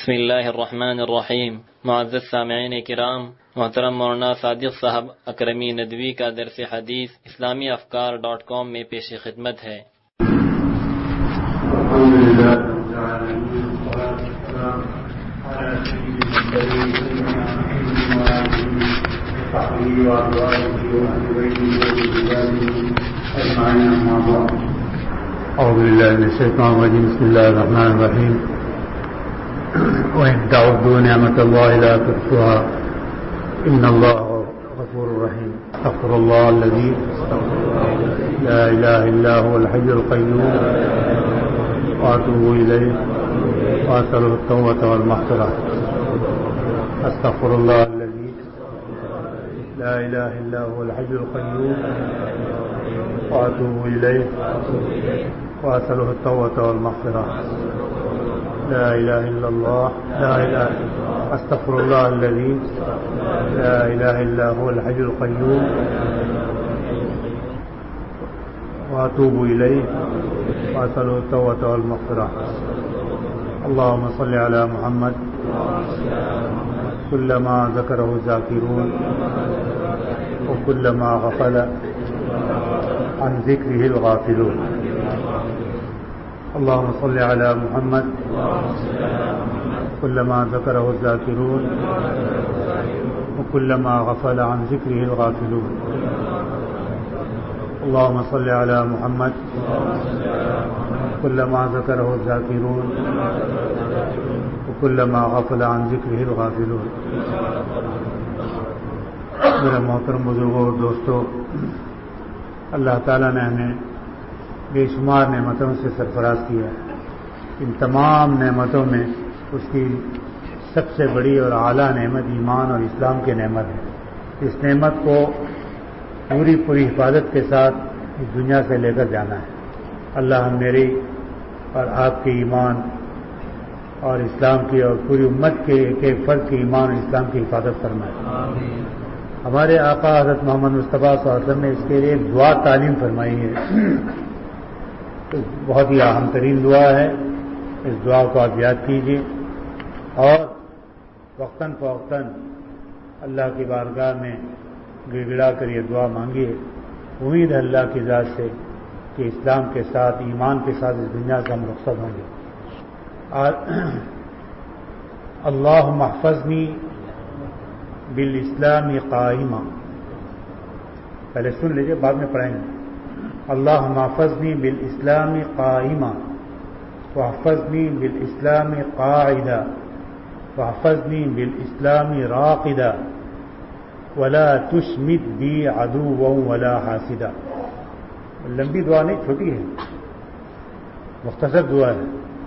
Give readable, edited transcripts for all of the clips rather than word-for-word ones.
بسم اللہ الرحمن الرحیم۔ معزز سامعین کرام، محترم مولانا صادق صاحب اکرمی ندوی کا درس حدیث اسلامی افکار.com میں پیش خدمت ہے۔ اعوذ باللہ من الشیطان الرجیم، بسم اللہ الرحمن الرحیم۔ وَإِن تَعُدُّوا نِعْمَةَ اللَّهِ لَا تُحْصُوهَا إِنَّ اللَّهَ غَفُورٌ رَحِيمٌ۔ أَسْتَغْفِرُ اللَّهَ الَّذِي لَا إِلَهَ إِلَّا هُوَ الْحَيُّ الْقَيُّومُ وَأَتُوبُ إِلَيْهِ وَأَسْأَلُهُ التَّوْبَةَ وَالْمَغْفِرَةَ۔ أَسْتَغْفِرُ اللَّهَ الَّذِي لَا إِلَهَ إِلَّا هُوَ الْحَيُّ الْقَيُّومُ وَأَتُوبُ إِلَيْهِ وَأَسْأَلُهُ التَّوْبَةَ وَالْمَغْفِرَةَ۔ لا إله إلا الله، لا إله، أستغفر الله الذي لا إله إلا هو الحي القيوم وأتوب إليه وأسأله التوبة والمغفرة۔ اللهم صل على محمد كلما ذكره الذاكرون وكلما غفل عن ذكره الغافلون۔ اللهم صل على محمد كلما ذكره الذاكرون وكلما غفل عن ذكره الغافلون۔ اللهم صل على محمد كلما ذكره الذاكرون وكلما غفل عن ذكره الغافلون۔ میرے محترم بزرگوں اور دوستوں، اللہ تعالیٰ نے ہمیں بے شمار نعمتوں سے سرفراز کیا ہے۔ ان تمام نعمتوں میں اس کی سب سے بڑی اور اعلیٰ نعمت ایمان اور اسلام کی نعمت ہے۔ اس نعمت کو پوری حفاظت کے ساتھ اس دنیا سے لے کر جانا ہے۔ اللہ میری اور آپ کے ایمان اور اسلام کی اور پوری امت کے ایک فرد کے ایمان اور اسلام کی حفاظت فرمائے۔ ہمارے آقا حضرت محمد مصطفیٰ صلی اللہ علیہ وسلم نے اس کے لیے ایک دعا تعلیم فرمائی ہے، بہت ہی اہم ترین دعا ہے۔ اس دعا کو آپ یاد کیجیے اور وقتاً فوقتاً اللہ کی بارگاہ میں گڑ گڑا کر یہ دعا مانگیے۔ امید ہے اللہ کی ذات سے کہ اسلام کے ساتھ، ایمان کے ساتھ اس دنیا سے ہم رخصت ہوں گے۔ اللہم احفظنی بالاسلام قائما، پہلے سن لیجیے بعد میں پڑھیں گے۔ اللہم احفظنی بالاسلام قائما واحفظنی بالاسلام قاعدا واحفظنی بالاسلام راقدا ولا تشمت بی عدوا ولا حاسدا۔ لمبی دعا نہیں، چھوٹی ہے، مختصر دعا ہے۔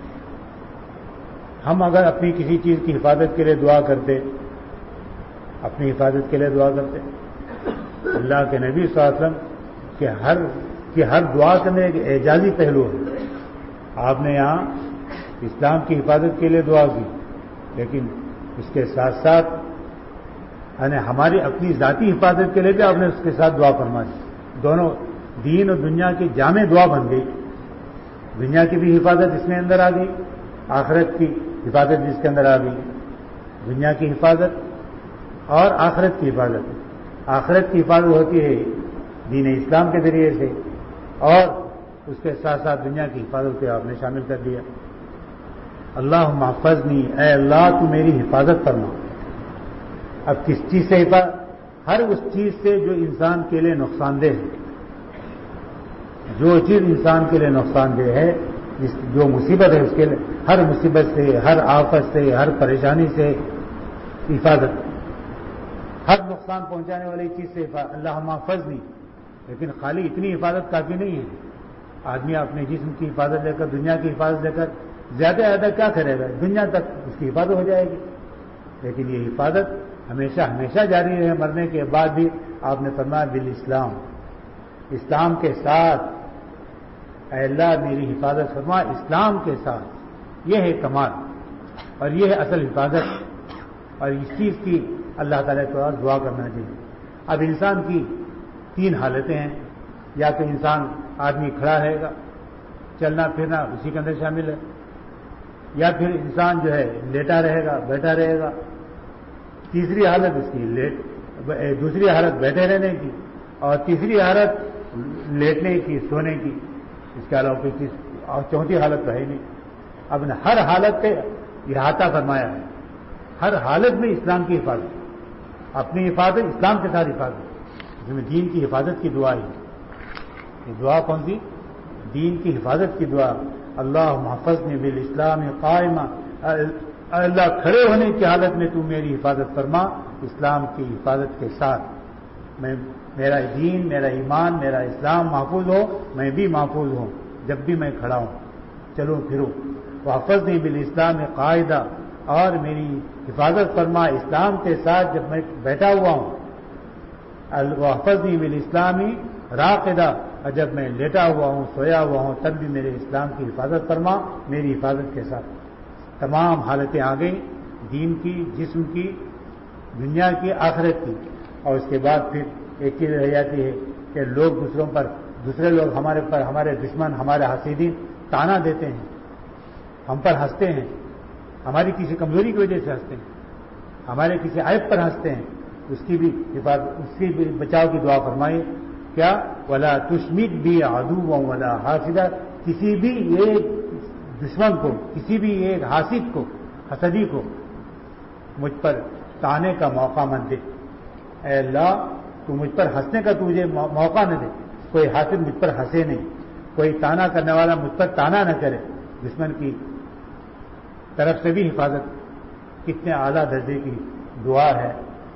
ہم اگر اپنی کسی چیز کی حفاظت کے لیے دعا کرتے، اپنی حفاظت کے لیے دعا کرتے، اللہ کے نبی صلی اللہ علیہ وسلم کہ ہر دعا کے اندر ایک اعجازی پہلو ہے۔ آپ نے یہاں اسلام کی حفاظت کے لیے دعا کی، لیکن اس کے ساتھ ساتھ یعنی ہماری اپنی ذاتی حفاظت کے لیے بھی آپ نے اس کے ساتھ دعا فرمائی۔ دونوں دین اور دنیا کی جامع دعا بن گئی۔ دنیا کی بھی حفاظت اس میں اندر آ گئی، آخرت کی حفاظت بھی اس کے اندر آ گئی۔ دنیا کی حفاظت اور آخرت کی حفاظت۔ آخرت کی حفاظت ہوتی ہے دین اسلام کے ذریعے سے، اور اس کے ساتھ ساتھ دنیا کی حفاظت کو آپ نے شامل کر دیا۔ اللہم احفظنی، اے اللہ تو میری حفاظت فرما۔ اب کس چیز سے حفاظت؟ ہر اس چیز سے جو انسان کے لیے نقصان دہ ہے۔ جو چیز انسان کے لیے نقصان دہ ہے، جو مصیبت ہے، اس کے لیے ہر مصیبت سے، ہر آفت سے، ہر پریشانی سے حفاظت، ہر نقصان پہنچانے والی چیز سے حفاظت۔ اللہم احفظنی، لیکن خالی اتنی حفاظت کافی نہیں ہے۔ آدمی اپنے جسم کی حفاظت لے کر، دنیا کی حفاظت لے کر زیادہ کیا کرے گا؟ دنیا تک اس کی حفاظت ہو جائے گی، لیکن یہ حفاظت ہمیشہ جاری رہے، مرنے کے بعد بھی۔ آپ نے فرمایا بالاسلام، اسلام کے ساتھ، اے اللہ میری حفاظت فرما اسلام کے ساتھ۔ یہ ہے کمال اور یہ ہے اصل حفاظت، اور اس چیز کی اللہ تعالیٰ کو دعا کرنا چاہیے۔ اب انسان کی 3 حالتیں ہیں، یا تو انسان آدمی کھڑا رہے گا، چلنا پھرنا اسی کے اندر شامل ہے، یا پھر انسان جو ہے لیٹا رہے گا، بیٹھا رہے گا، تیسری حالت اس کی دوسری حالت بیٹھے رہنے کی، اور تیسری حالت لیٹنے کی، سونے کی، اس کے علاوہ کوئی چیز، اور چوتھی حالت رہے نہیں۔ اب نے ہر حالت کا احاطہ فرمایا ہے، ہر حالت میں اسلام کی حفاظت، اپنی حفاظت اسلام کے ساتھ حفاظت، جس میں دین کی حفاظت کی دعا ہے۔ یہ دعا کون سی؟ دین کی حفاظت کی دعا، اللہ محفظنی بالاسلام قائمہ، اللہ کھڑے ہونے کی حالت میں تو میری حفاظت فرما اسلام کی حفاظت کے ساتھ، میرا دین، میرا ایمان، میرا اسلام محفوظ ہو، میں بھی محفوظ ہوں جب بھی میں کھڑا ہوں، چلو پھرو۔ وحفظنی بالاسلام قاعدہ، اور میری حفاظت فرما اسلام کے ساتھ جب میں بیٹھا ہوا ہوں، وحفظنی بالاسلام راقدہ، اور جب میں لیٹا ہوا ہوں، سویا ہوا ہوں، تب بھی میرے اسلام کی حفاظت فرما میری حفاظت کے ساتھ۔ تمام حالتیں آ گئیں، دین کی، جسم کی، دنیا کی، آخرت کی۔ اور اس کے بعد پھر ایک چیز رہ جاتی ہے کہ دوسرے لوگ ہمارے پر، ہمارے دشمن، ہمارے حاسدین تانا دیتے ہیں، ہم پر ہنستے ہیں، ہماری کسی کمزوری کی وجہ سے ہنستے ہیں، ہمارے کسی عیب پر ہنستے ہیں، اس کی بھی حفاظت، اس کی بھی بچاؤ کی دعا فرمائیے۔ کیا؟ ولا تشمت بی عدوا ولا حاسدا، کسی بھی ایک دشمن کو، کسی بھی ایک حاسد کو، حسدی کو مجھ پر تانے کا موقع مت دے۔ اے اللہ، تو مجھ پر ہنسنے کا تجھے موقع نہ دے، کوئی حاسد مجھ پر ہنسے نہیں، کوئی تانا کرنے والا مجھ پر تانا نہ کرے۔ دشمن کی طرف سے بھی حفاظت، کتنے اعلیٰ درجے کی دعا ہے۔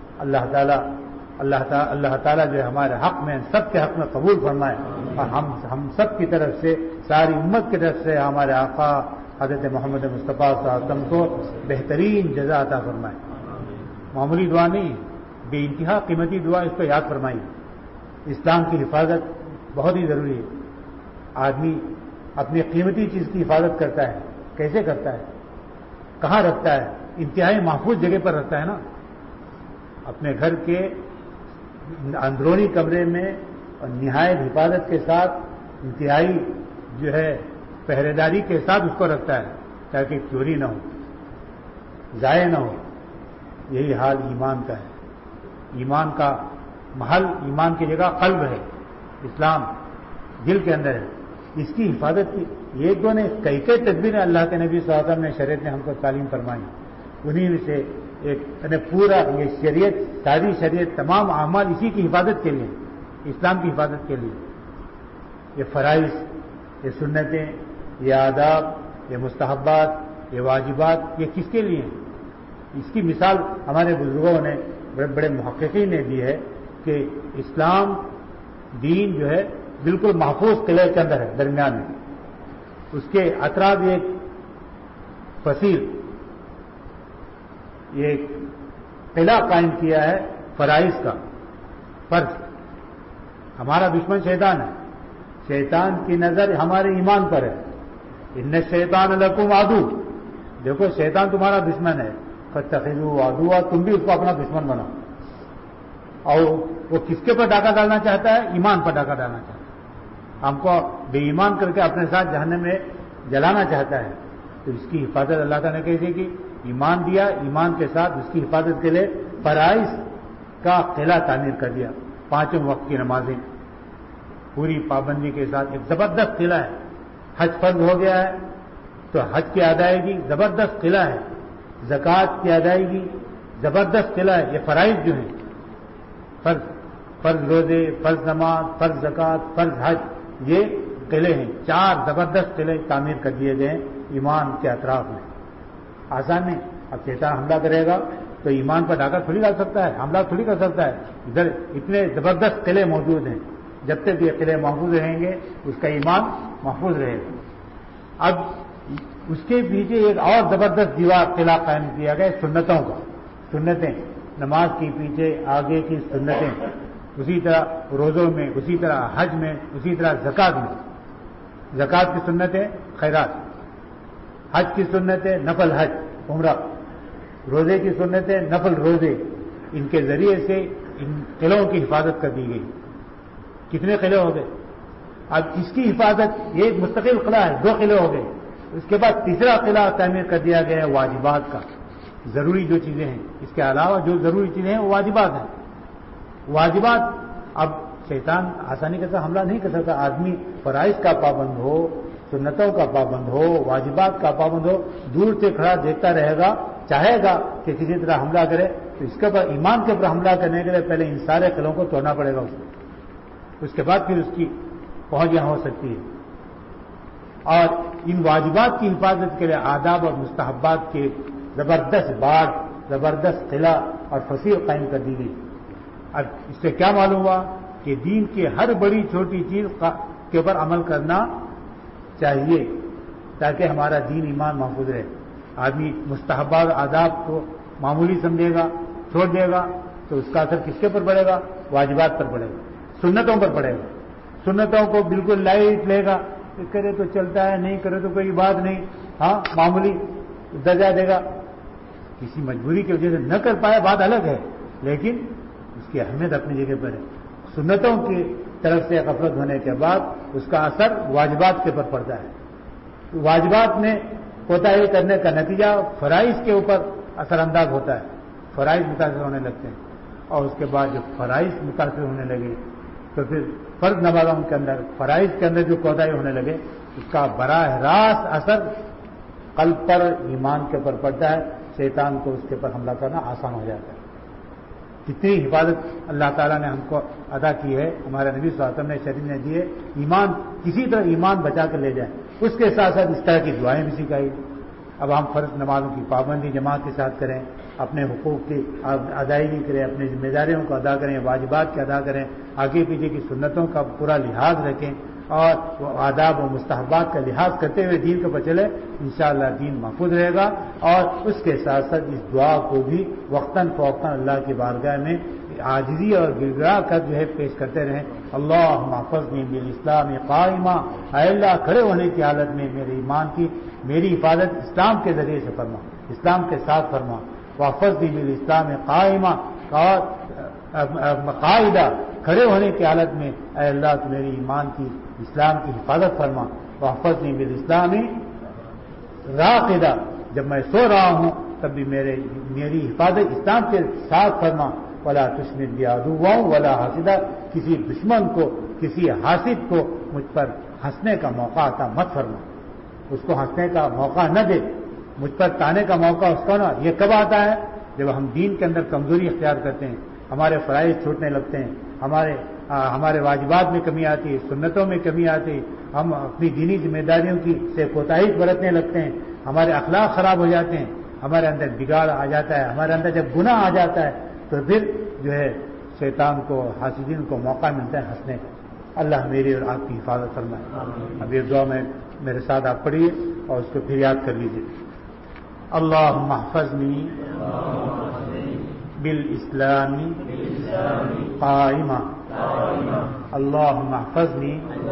اللہ تعالیٰ جو ہمارے حق میں، سب کے حق میں قبول فرمائے، اور ہم سب کی طرف سے، ساری امت کی طرف سے ہمارے آقا حضرت محمد مصطفیٰ صلی اللہ علیہ وسلم کو بہترین جزا عطا فرمائے۔ معمولی دعا نہیں، بے انتہا قیمتی دعا، اس کو یاد فرمائیے۔ اسلام کی حفاظت بہت ہی ضروری ہے۔ آدمی اپنی قیمتی چیز کی حفاظت کرتا ہے، کیسے کرتا ہے؟ کہاں رکھتا ہے؟ انتہائی محفوظ جگہ پر رکھتا ہے نا، اپنے گھر کے اندرونی کمرے میں، اور نہایت حفاظت کے ساتھ، انتہائی جو ہے پہرے داری کے ساتھ اس کو رکھتا ہے، تاکہ چوری نہ ہو، ضائع نہ ہو۔ یہی حال ایمان کا ہے۔ ایمان کا محل، ایمان کی جگہ قلب ہے، اسلام دل کے اندر ہے، اس کی حفاظت کی ایک دو نے کئی تدبیریں اللہ کے نبی صلی اللہ علیہ وسلم نے، شریعت نے ہم کو تعلیم فرمائی، انہیں میں سے ایک پورا یہ شریعت، ساری شریعت، تمام اعمال اسی کی حفاظت کے لیے، اسلام کی حفاظت کے لیے۔ یہ فرائض، یہ سنتیں، یہ آداب، یہ مستحبات، یہ واجبات، یہ کس کے لیے ہیں؟ اس کی مثال ہمارے بزرگوں نے، بڑے بڑے محققین نے دی ہے کہ اسلام دین جو ہے بالکل محفوظ قلعے کے اندر ہے، درمیان میں، اس کے اطراف ایک فصیل، یہ قلعہ قائم کیا ہے فرائض کا، فرض۔ ہمارا دشمن شیطان ہے، شیطان کی نظر ہمارے ایمان پر ہے۔ ان الشیطان لکم عدو، دیکھو شیطان تمہارا دشمن ہے، فاتخذوہ عدوا، تم بھی اس کو اپنا دشمن بناؤ۔ اور وہ کس کے پر ڈاکہ ڈالنا چاہتا ہے؟ ایمان پر ڈاکہ ڈالنا چاہتا ہے، ہم کو بے ایمان کر کے اپنے ساتھ جہنم میں جلانا چاہتا ہے۔ تو اس کی حفاظت اللہ تعالیٰ نے کیسے کی؟ ایمان دیا، ایمان کے ساتھ اس کی حفاظت کے لیے فرائض کا قلعہ تعمیر کر دیا، 5 وقت کی نمازیں پوری پابندی کے ساتھ، ایک زبردست قلعہ ہے۔ حج فرض ہو گیا ہے تو حج کی ادائیگی زبردست قلعہ ہے، زکوٰۃ کی ادائیگی زبردست قلعہ ہے۔ یہ فرائض جو ہیں، فرض روزے، فرض نماز، فرض زکوٰۃ، فرض حج، یہ قلعے ہیں، 4 زبردست قلعے تعمیر کر دیے گئے ہیں ایمان کے اطراف میں۔ آسان نہیں، اب شیطان حملہ کرے گا تو ایمان پر ڈاکہ تھوڑی ڈال سکتا ہے، حملہ تھوڑی کر سکتا ہے۔ ادھر اتنے زبردست قلعے موجود ہیں، جب تک یہ قلعے محفوظ رہیں گے اس کا ایمان محفوظ رہے گا۔ اب اس کے پیچھے ایک اور زبردست دیوار قلعہ قائم کیا گیا سنتوں کا، سنتیں، نماز کے پیچھے آگے کی سنتیں، اسی طرح روزوں میں، اسی طرح حج میں، اسی طرح زکوٰۃ میں، زکوٰۃ کی سنتیں خیرات، حج کی سنتیں نفل حج عمرہ، روزے کی سنتیں نفل روزے، ان کے ذریعے سے ان قلعوں کی حفاظت کر دی گئی۔ کتنے قلعے ہو گئے؟ اب اس کی حفاظت، یہ ایک مستقل قلعہ ہے، 2 قلعے ہو گئے، اس کے بعد تیسرا قلعہ تعمیر کر دیا گیا ہے واجبات کا، ضروری جو چیزیں ہیں، اس کے علاوہ جو ضروری چیزیں ہیں وہ واجبات ہیں۔ واجبات اب شیطان آسانی کے ساتھ حملہ نہیں کر سکتا، آدمی فرائض کا پابند ہو، سنتوں کا پابند ہو، واجبات کا پابند ہو، دور سے کھڑا دیکھتا رہے گا، چاہے گا کہ کسی طرح حملہ کرے، تو اس کے اوپر ایمان کے اوپر حملہ کرنے کے لیے پہلے ان سارے قلعوں کو توڑنا پڑے گا اس کے بعد پھر اس کی پہنچ یہاں ہو سکتی ہے۔ اور ان واجبات کی حفاظت کے لیے آداب اور مستحبات کے زبردست باڑ، زبردست قلعہ اور فصیل قائم کر دی گئی۔ اب اس سے کیا معلوم ہوا کہ دین کی ہر بڑی چھوٹی چیز کے اوپر عمل کرنا چاہیے تاکہ ہمارا دین ایمان محفوظ رہے۔ آدمی مستحبات آداب کو معمولی سمجھے گا، چھوڑ دے گا، تو اس کا اثر کس کے اوپر پڑے گا؟ واجبات پر پڑے گا، سنتوں پر پڑے گا۔ سنتوں کو بالکل لائٹ لے گا، کرے تو چلتا ہے، نہیں کرے تو کوئی بات نہیں، ہاں معمولی درجہ دے گا۔ کسی مجبوری کی وجہ سے نہ کر پائے بات الگ ہے، لیکن اس کی اہمیت اپنی جگہ پر ہے۔ سنتوں کی طرف سے غفلت ہونے کے بعد اس کا اثر واجبات کے اوپر پڑتا ہے۔ واجبات میں کوتاہی کرنے کا نتیجہ فرائض کے اوپر اثر انداز ہوتا ہے، فرائض متاثر ہونے لگتے ہیں، اور اس کے بعد جب فرائض متاثر ہونے لگے تو پھر فرض نمازوں کے اندر، فرائض کے اندر جو کوتاہی ہونے لگے، اس کا براہ راست اثر قلب پر، ایمان کے اوپر پڑتا ہے، شیطان کو اس کے اوپر حملہ کرنا آسان ہو جاتا ہے۔ کتنی حفاظت اللہ تعالیٰ نے ہم کو ادا کی ہے، ہمارے نبی صلی اللہ علیہ وسلم نے شریعت نے دیے، ایمان کسی طرح ایمان بچا کر لے جائیں۔ اس کے ساتھ ساتھ اس طرح کی دعائیں بھی سکھائی۔ اب ہم فرض نمازوں کی پابندی جماعت کے ساتھ کریں، اپنے حقوق کی ادائیگی کریں، اپنی ذمہ داریوں کو ادا کریں، واجبات کے ادا کریں، آگے پیچھے کی سنتوں کا پورا لحاظ رکھیں، اور آداب و مستحبات کا لحاظ کرتے ہوئے دین کے پر چلے، انشاءاللہ دین محفوظ رہے گا۔ اور اس کے ساتھ ساتھ اس دعا کو بھی وقتاً فوقتاً اللہ کی بارگاہ میں عاجزی اور گڑگڑا کر جو ہے پیش کرتے رہیں۔ اللہم احفظنی بالاسلام قائمہ، اے اللہ کھڑے ہونے کی حالت میں میرے ایمان کی میری حفاظت اسلام کے ذریعے سے فرما، اسلام کے ساتھ فرما۔ واحفظنی بالاسلام قائمہ، اور قاعدہ کھڑے ہونے کی حالت میں اے اللہ تو میری ایمان کی اسلام کی حفاظت فرما۔ واحفظنی بالاسلام راقدہ، جب میں سو رہا ہوں تب بھی میری حفاظت اسلام کے ساتھ فرما۔ ولا تشمت بی عدوا ولا حاسدا، کسی دشمن کو، کسی حاسد کو مجھ پر ہنسنے کا موقع عطا مت فرما، اس کو ہنسنے کا موقع نہ دے، مجھ پر تانے کا موقع اس کو نہ۔ یہ کب آتا ہے؟ جب ہم دین کے اندر کمزوری اختیار کرتے ہیں، ہمارے فرائض چھوٹنے لگتے ہیں، ہمارے واجبات میں کمی آتی ہے، سنتوں میں کمی آتی ہے، ہم اپنی دینی ذمہ داریوں کی سے کوتاہی برتنے لگتے ہیں، ہمارے اخلاق خراب ہو جاتے ہیں، ہمارے اندر بگاڑ آ جاتا ہے، ہمارے اندر جب گناہ آ جاتا ہے تو پھر جو ہے شیطان کو، حاسدین کو موقع ملتا ہے ہنسنے کا۔ اللہ میری اور آپ کی حفاظت فرمائے۔ اب یہ دعا میں میرے ساتھ آپ پڑھیے اور اس کو پھر یاد کر لیجیے۔ اللہم احفظنی بالاسلام قائمہ، اللہم احفظنی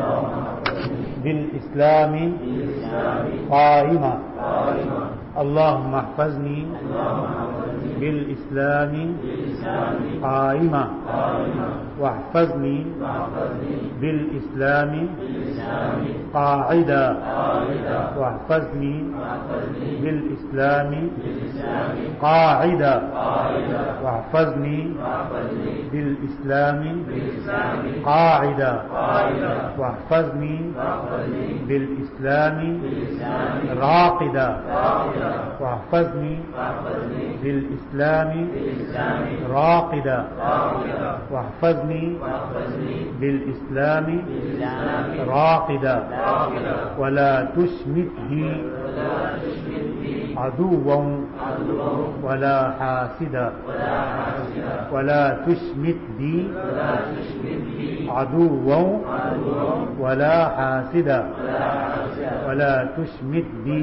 بالاسلام قائمہ، اللہم احفظنی بالاسلام قائمہ، واحفظنی بالاسلام قاعدہ، واحفظنی بالاسلام قاعدہ، واحفظنی بالاسلام قاعدہ، واحفظنی بالاسلام راقدہ، واحفظنی بالاسلام راقدہ، واحفظنی بالاسلام راقدہ، ولا تشمت بی عدوا ولا حاسدا، ولا تشمت بی عدوا ولا حاسدا، ولا تشمت بی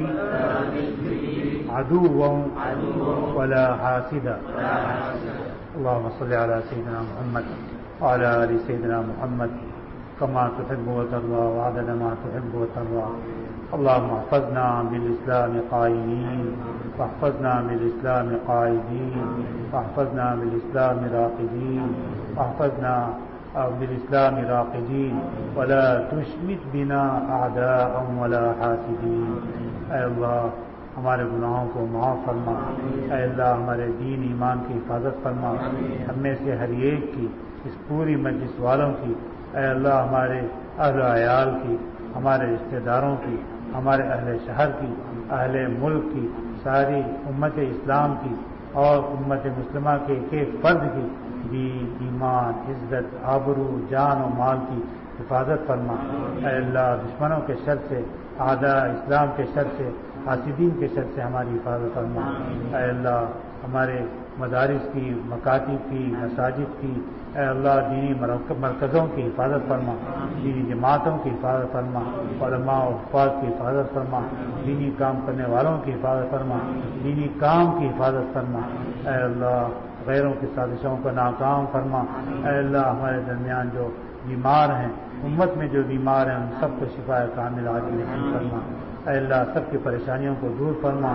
عدوا ولا حاسدا۔ اللهم صل على سيدنا محمد وعلى آل سيدنا محمد كما تحب وترضى وعدد ما تحب وترضى۔ اللهم احفظنا بالإسلام قائمين، واحفظنا بالإسلام قائدين، واحفظنا بالإسلام راقدين، واحفظنا بالإسلام راقدين، ولا تشمت بنا أعداء ولا حاسدين۔ اے اللہ ہمارے گناہوں کو معاف فرما، اے اللہ ہمارے دین ایمان کی حفاظت فرما، ہم میں سے ہر ایک کی، اس پوری مجلس والوں کی، اے اللہ ہمارے اہل و عیال کی، ہمارے رشتہ داروں کی، ہمارے اہل شہر کی، اہل ملک کی، ساری امت اسلام کی اور امت مسلمہ کے ایک ایک فرد کی دین ایمان عزت آبرو جان و مال کی حفاظت فرما، اے اللہ دشمنوں کے شر سے، اعداء اسلام کے شر سے، حاسدین کے شر سے ہماری حفاظت فرما، اے اللہ ہمارے مدارس کی، مکاتب کی، مساجد کی، اے اللہ دینی مرکزوں کی حفاظت فرما، دینی جماعتوں کی حفاظت فرما، علماء و حفاظ کی حفاظت فرما، دینی کام کرنے والوں کی حفاظت فرما، دینی کام کی حفاظت فرما، اے اللہ غیروں کی سازشوں کو ناکام فرما، اے اللہ ہمارے درمیان جو بیمار ہیں، امت میں جو بیمار ہیں ان سب کو شفا کامل عاجل نصیب فرما، اے اللہ سب کی پریشانیوں کو دور فرما،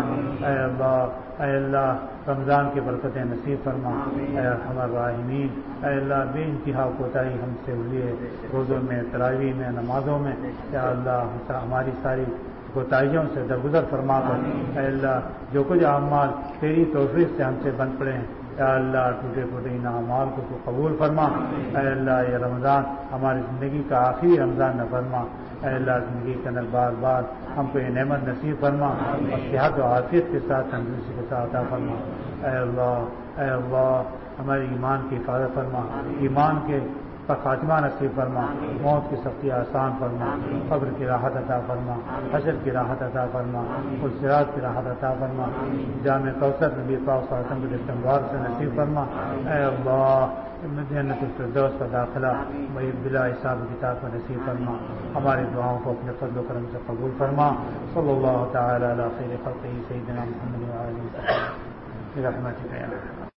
اے اللہ رمضان کی برکتیں نصیب فرما، اے ارحم الراحمین، اے اللہ بے انتہا کوتاہی ہم سے ہوئی ہے روزوں میں، تراویح میں، نمازوں میں، یا اللہ ہماری ساری کوتاہیوں سے درگزر فرما کر، اے اللہ جو کچھ اعمال تیری توفیق سے ہم سے بن پڑے ہیں، یا اللہ ٹوٹے پھوٹے ان اعمال کو تو قبول فرما، اے اللہ یہ رمضان ہماری زندگی کا آخری رمضان نہ فرما، اے اللہ زندگی کے اندر بار بار ہم کو یہ نعمت نصیب فرما اور صحت و عافیت کے ساتھ تندرستی کے ساتھ عطا فرما، اے اللہ ہمارے ایمان کی حفاظت فرما، ایمان کے خاتمہ نصیب فرما، موت کی سختی آسان فرما، قبر کی راحت عطا فرما، حشر کی راحت عطا فرما، الصراط کی راحت عطا فرما، جامع کوثر نبی پاک صلی اللہ علیہ وسلم کے استنوار سے نصیب فرما، اے اللہ جنت الفردوس کا داخلہ بلا حساب کتاب کا نصیب فرما، ہماری دعاؤں کو اپنے فضل و کرم سے قبول فرما، صلی اللہ تعالی علی خیر خلقہ سیدنا محمد وعلی آلہ وصحبہ برحمتک یا ارحم